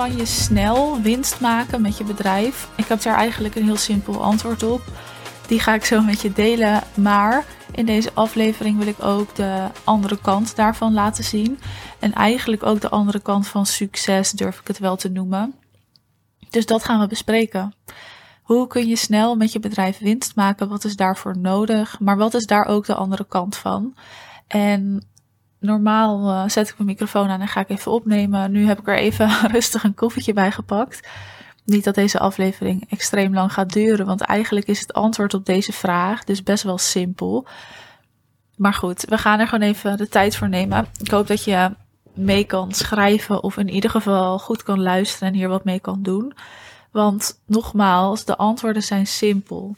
kan je snel winst maken met je bedrijf? Ik heb daar eigenlijk een heel simpel antwoord op. Die ga ik zo met je delen. Maar in deze aflevering wil ik ook de andere kant daarvan laten zien. En eigenlijk ook de andere kant van succes, durf ik het wel te noemen. Dus dat gaan we bespreken. Hoe kun je snel met je bedrijf winst maken? Wat is daarvoor nodig? Maar wat is daar ook de andere kant van? En normaal zet ik mijn microfoon aan en ga ik even opnemen. Nu heb ik er even rustig een koffietje bij gepakt. Niet dat deze aflevering extreem lang gaat duren, want eigenlijk is het antwoord op deze vraag dus best wel simpel. Maar goed, we gaan er gewoon even de tijd voor nemen. Ik hoop dat je mee kan schrijven of in ieder geval goed kan luisteren en hier wat mee kan doen. Want nogmaals, de antwoorden zijn simpel.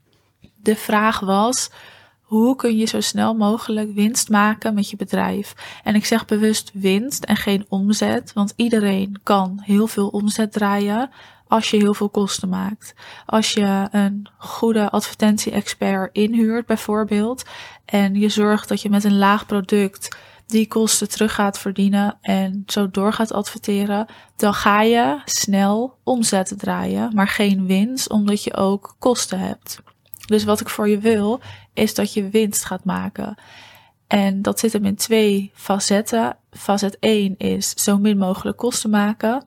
De vraag was: hoe kun je zo snel mogelijk winst maken met je bedrijf? En ik zeg bewust winst en geen omzet, want iedereen kan heel veel omzet draaien als je heel veel kosten maakt. Als je een goede advertentie-expert inhuurt bijvoorbeeld en je zorgt dat je met een laag product die kosten terug gaat verdienen en zo door gaat adverteren, dan ga je snel omzet draaien, maar geen winst, omdat je ook kosten hebt. Dus wat ik voor je wil, is dat je winst gaat maken. En dat zit hem in 2 facetten. Facet 1 is zo min mogelijk kosten maken.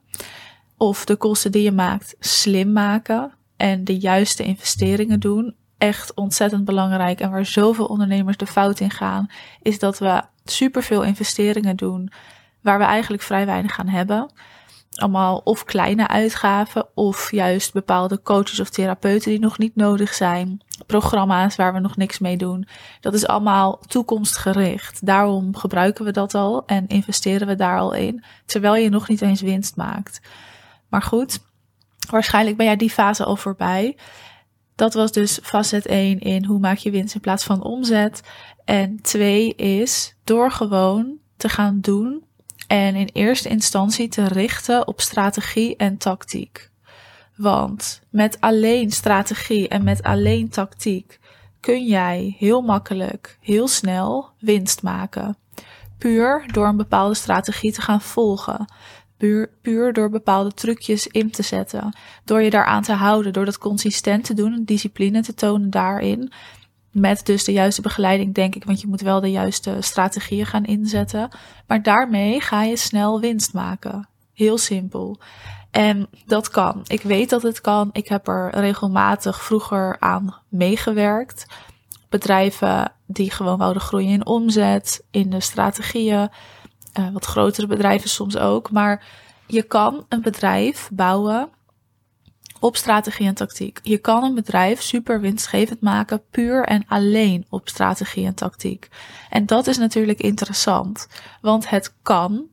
Of de kosten die je maakt slim maken. En de juiste investeringen doen. Echt ontzettend belangrijk. En waar zoveel ondernemers de fout in gaan, is dat we superveel investeringen doen waar we eigenlijk vrij weinig aan hebben. Allemaal of kleine uitgaven of juist bepaalde coaches of therapeuten die nog niet nodig zijn. Programma's waar we nog niks mee doen. Dat is allemaal toekomstgericht. Daarom gebruiken we dat al en investeren we daar al in. Terwijl je nog niet eens winst maakt. Maar goed, waarschijnlijk ben jij die fase al voorbij. Dat was dus facet 1 in hoe maak je winst in plaats van omzet. En 2 is door gewoon te gaan doen en in eerste instantie te richten op strategie en tactiek. Want met alleen strategie en met alleen tactiek kun jij heel makkelijk, heel snel winst maken. Puur door een bepaalde strategie te gaan volgen. Puur door bepaalde trucjes in te zetten. Door je daaraan te houden, door dat consistent te doen, discipline te tonen daarin. Met dus de juiste begeleiding, denk ik, want je moet wel de juiste strategieën gaan inzetten. Maar daarmee ga je snel winst maken. Heel simpel. En dat kan. Ik weet dat het kan. Ik heb er regelmatig vroeger aan meegewerkt. Bedrijven die gewoon wouden groeien in omzet, in de strategieën. Wat grotere bedrijven soms ook. Maar je kan een bedrijf bouwen op strategie en tactiek. Je kan een bedrijf super winstgevend maken puur en alleen op strategie en tactiek. En dat is natuurlijk interessant, want het kan.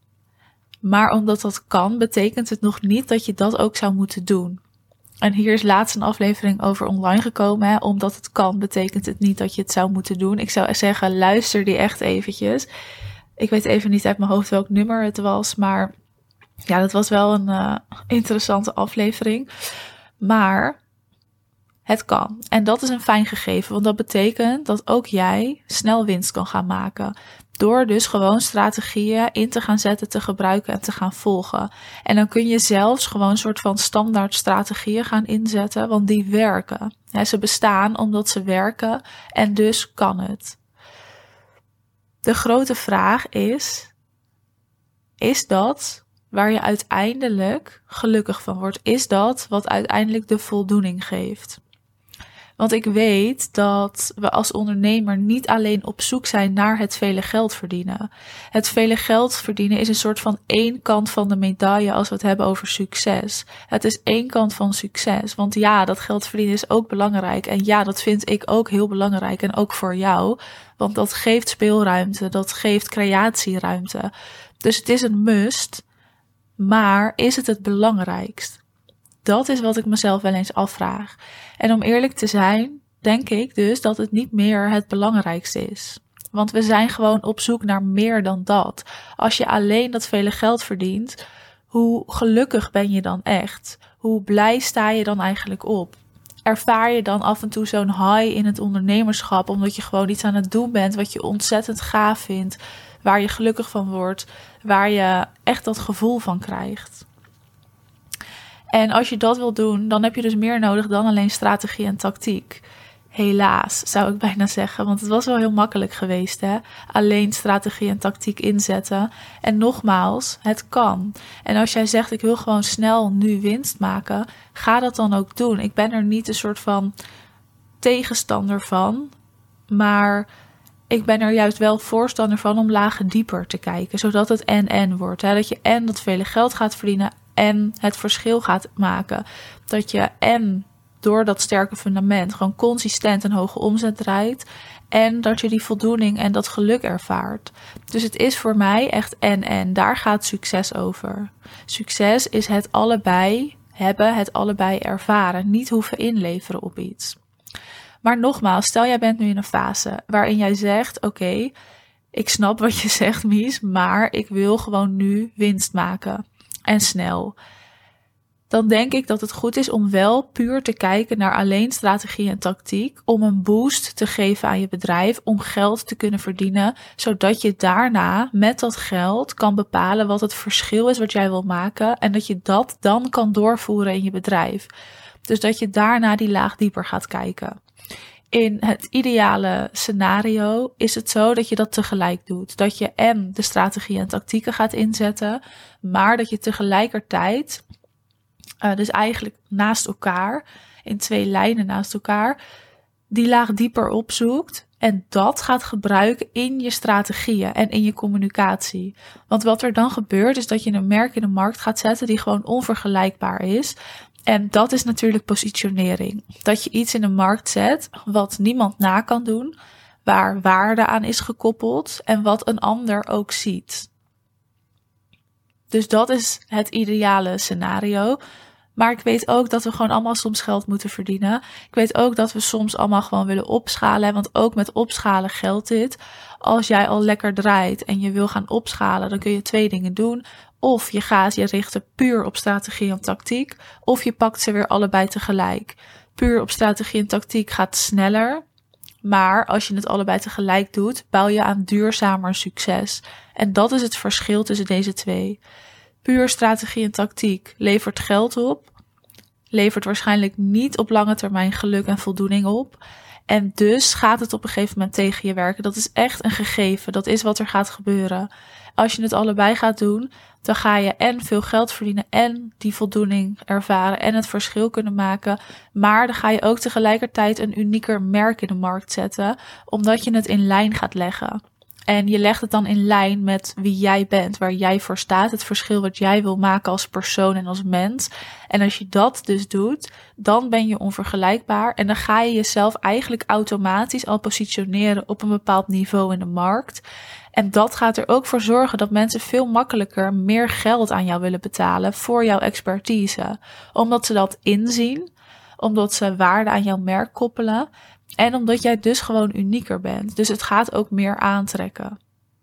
Maar omdat dat kan, betekent het nog niet dat je dat ook zou moeten doen. En hier is laatst een aflevering over online gekomen. Hè? Omdat het kan, betekent het niet dat je het zou moeten doen. Ik zou zeggen, luister die echt eventjes. Ik weet even niet uit mijn hoofd welk nummer het was, maar ja, dat was wel een interessante aflevering. Maar het kan. En dat is een fijn gegeven, want dat betekent dat ook jij snel winst kan gaan maken. Door dus gewoon strategieën in te gaan zetten, te gebruiken en te gaan volgen. En dan kun je zelfs gewoon een soort van standaard strategieën gaan inzetten, want die werken. Ja, ze bestaan omdat ze werken en dus kan het. De grote vraag is dat waar je uiteindelijk gelukkig van wordt? Is dat wat uiteindelijk de voldoening geeft? Want ik weet dat we als ondernemer niet alleen op zoek zijn naar het vele geld verdienen. Het vele geld verdienen is een soort van één kant van de medaille als we het hebben over succes. Het is één kant van succes. Want ja, dat geld verdienen is ook belangrijk. En ja, dat vind ik ook heel belangrijk. En ook voor jou. Want dat geeft speelruimte. Dat geeft creatieruimte. Dus het is een must. Maar is het belangrijkst? Dat is wat ik mezelf wel eens afvraag. En om eerlijk te zijn, denk ik dus dat het niet meer het belangrijkste is. Want we zijn gewoon op zoek naar meer dan dat. Als je alleen dat vele geld verdient, hoe gelukkig ben je dan echt? Hoe blij sta je dan eigenlijk op? Ervaar je dan af en toe zo'n high in het ondernemerschap, omdat je gewoon iets aan het doen bent wat je ontzettend gaaf vindt, waar je gelukkig van wordt, waar je echt dat gevoel van krijgt? En als je dat wil doen, dan heb je dus meer nodig dan alleen strategie en tactiek. Helaas, zou ik bijna zeggen, want het was wel heel makkelijk geweest, hè? Alleen strategie en tactiek inzetten. En nogmaals, het kan. En als jij zegt, ik wil gewoon snel nu winst maken, ga dat dan ook doen. Ik ben er niet een soort van tegenstander van, maar ik ben er juist wel voorstander van om lagen dieper te kijken, zodat het en wordt. Hè? Dat je en dat vele geld gaat verdienen en het verschil gaat maken. Dat je en door dat sterke fundament gewoon consistent een hoge omzet draait en dat je die voldoening en dat geluk ervaart. Dus het is voor mij echt en. Daar gaat succes over. Succes is het allebei hebben, het allebei ervaren. Niet hoeven inleveren op iets. Maar nogmaals, stel jij bent nu in een fase waarin jij zegt, oké, ik snap wat je zegt, Mies, maar ik wil gewoon nu winst maken. En snel. Dan denk ik dat het goed is om wel puur te kijken naar alleen strategie en tactiek, om een boost te geven aan je bedrijf, om geld te kunnen verdienen, zodat je daarna met dat geld kan bepalen wat het verschil is wat jij wil maken en dat je dat dan kan doorvoeren in je bedrijf. Dus dat je daarna die laag dieper gaat kijken. In het ideale scenario is het zo dat je dat tegelijk doet. Dat je en de strategie en tactieken gaat inzetten, maar dat je tegelijkertijd, dus eigenlijk naast elkaar, in 2 lijnen naast elkaar, die laag dieper opzoekt en dat gaat gebruiken in je strategieën en in je communicatie. Want wat er dan gebeurt is dat je een merk in de markt gaat zetten die gewoon onvergelijkbaar is. En dat is natuurlijk positionering. Dat je iets in de markt zet wat niemand na kan doen, waar waarde aan is gekoppeld en wat een ander ook ziet. Dus dat is het ideale scenario. Maar ik weet ook dat we gewoon allemaal soms geld moeten verdienen. Ik weet ook dat we soms allemaal gewoon willen opschalen. Want ook met opschalen geldt dit. Als jij al lekker draait en je wil gaan opschalen, dan kun je 2 dingen doen. Of je gaat je richten puur op strategie en tactiek. Of je pakt ze weer allebei tegelijk. Puur op strategie en tactiek gaat sneller. Maar als je het allebei tegelijk doet, bouw je aan duurzamer succes. En dat is het verschil tussen deze 2. Puur strategie en tactiek levert geld op. Levert waarschijnlijk niet op lange termijn geluk en voldoening op. En dus gaat het op een gegeven moment tegen je werken. Dat is echt een gegeven. Dat is wat er gaat gebeuren. Als je het allebei gaat doen, dan ga je en veel geld verdienen en die voldoening ervaren en het verschil kunnen maken. Maar dan ga je ook tegelijkertijd een unieker merk in de markt zetten, omdat je het in lijn gaat leggen. En je legt het dan in lijn met wie jij bent, waar jij voor staat, het verschil wat jij wil maken als persoon en als mens. En als je dat dus doet, dan ben je onvergelijkbaar en dan ga je jezelf eigenlijk automatisch al positioneren op een bepaald niveau in de markt. En dat gaat er ook voor zorgen dat mensen veel makkelijker meer geld aan jou willen betalen voor jouw expertise. Omdat ze dat inzien, omdat ze waarde aan jouw merk koppelen en omdat jij dus gewoon unieker bent. Dus het gaat ook meer aantrekken.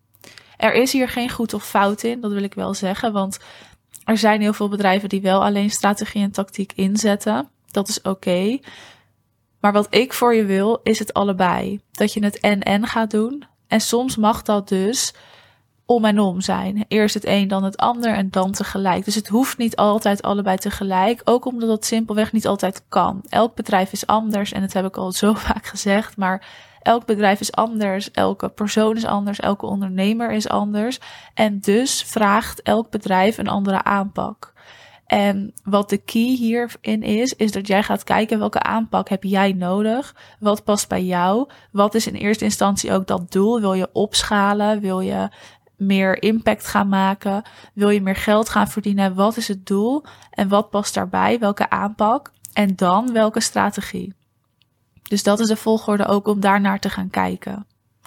Er is hier geen goed of fout in, dat wil ik wel zeggen, want er zijn heel veel bedrijven die wel alleen strategie en tactiek inzetten. Dat is oké. Maar wat ik voor je wil, is het allebei. Dat je het en gaat doen. En soms mag dat dus om en om zijn. Eerst het een, dan het ander en dan tegelijk. Dus het hoeft niet altijd allebei tegelijk. Ook omdat dat simpelweg niet altijd kan. Elk bedrijf is anders en dat heb ik al zo vaak gezegd. Maar elk bedrijf is anders, elke persoon is anders, elke ondernemer is anders. En dus vraagt elk bedrijf een andere aanpak. En wat de key hierin is dat jij gaat kijken welke aanpak heb jij nodig? Wat past bij jou? Wat is in eerste instantie ook dat doel? Wil je opschalen? Wil je meer impact gaan maken? Wil je meer geld gaan verdienen? Wat is het doel? En wat past daarbij? Welke aanpak? En dan welke strategie? Dus dat is de volgorde ook om daarnaar te gaan kijken.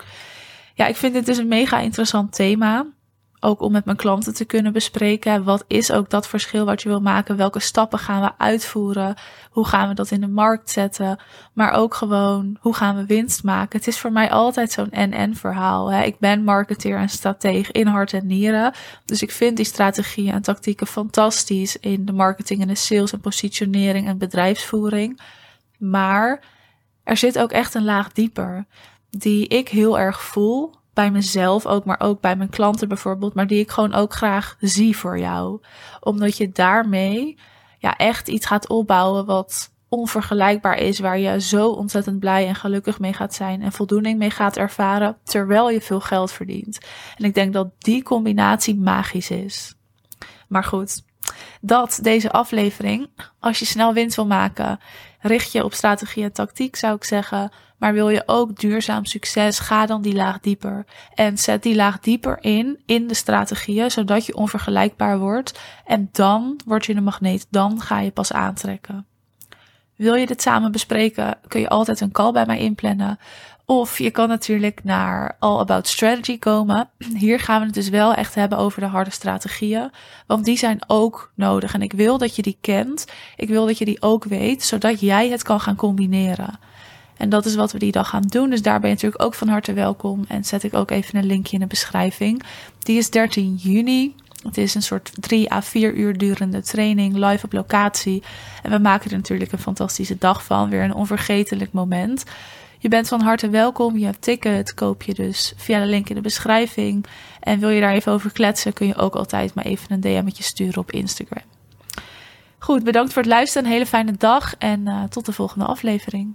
Ja, ik vind dit dus een mega interessant thema. Ook om met mijn klanten te kunnen bespreken. Wat is ook dat verschil wat je wil maken? Welke stappen gaan we uitvoeren? Hoe gaan we dat in de markt zetten? Maar ook gewoon, hoe gaan we winst maken? Het is voor mij altijd zo'n en verhaal. Hè? Ik ben marketeer en strateeg in hart en nieren. Dus ik vind die strategieën en tactieken fantastisch in de marketing en de sales en positionering en bedrijfsvoering. Maar er zit ook echt een laag dieper. Die ik heel erg voel. Bij mezelf ook, maar ook bij mijn klanten bijvoorbeeld. Maar die ik gewoon ook graag zie voor jou. Omdat je daarmee echt iets gaat opbouwen wat onvergelijkbaar is, waar je zo ontzettend blij en gelukkig mee gaat zijn en voldoening mee gaat ervaren, terwijl je veel geld verdient. En ik denk dat die combinatie magisch is. Maar goed, deze aflevering. Als je snel winst wil maken, richt je op strategie en tactiek, zou ik zeggen. Maar wil je ook duurzaam succes, ga dan die laag dieper. En zet die laag dieper in de strategieën, zodat je onvergelijkbaar wordt. En dan word je een magneet, dan ga je pas aantrekken. Wil je dit samen bespreken, kun je altijd een call bij mij inplannen. Of je kan natuurlijk naar All About Strategy komen. Hier gaan we het dus wel echt hebben over de harde strategieën. Want die zijn ook nodig. En ik wil dat je die kent. Ik wil dat je die ook weet, zodat jij het kan gaan combineren. En dat is wat we die dag gaan doen. Dus daar ben je natuurlijk ook van harte welkom. En zet ik ook even een linkje in de beschrijving. Die is 13 juni. Het is een soort 3 à 4 uur durende training, live op locatie. En we maken er natuurlijk een fantastische dag van. Weer een onvergetelijk moment. Je bent van harte welkom. Je hebt ticket, koop je dus via de link in de beschrijving. En wil je daar even over kletsen, kun je ook altijd maar even een DM'tje sturen op Instagram. Goed, bedankt voor het luisteren. Een hele fijne dag en tot de volgende aflevering.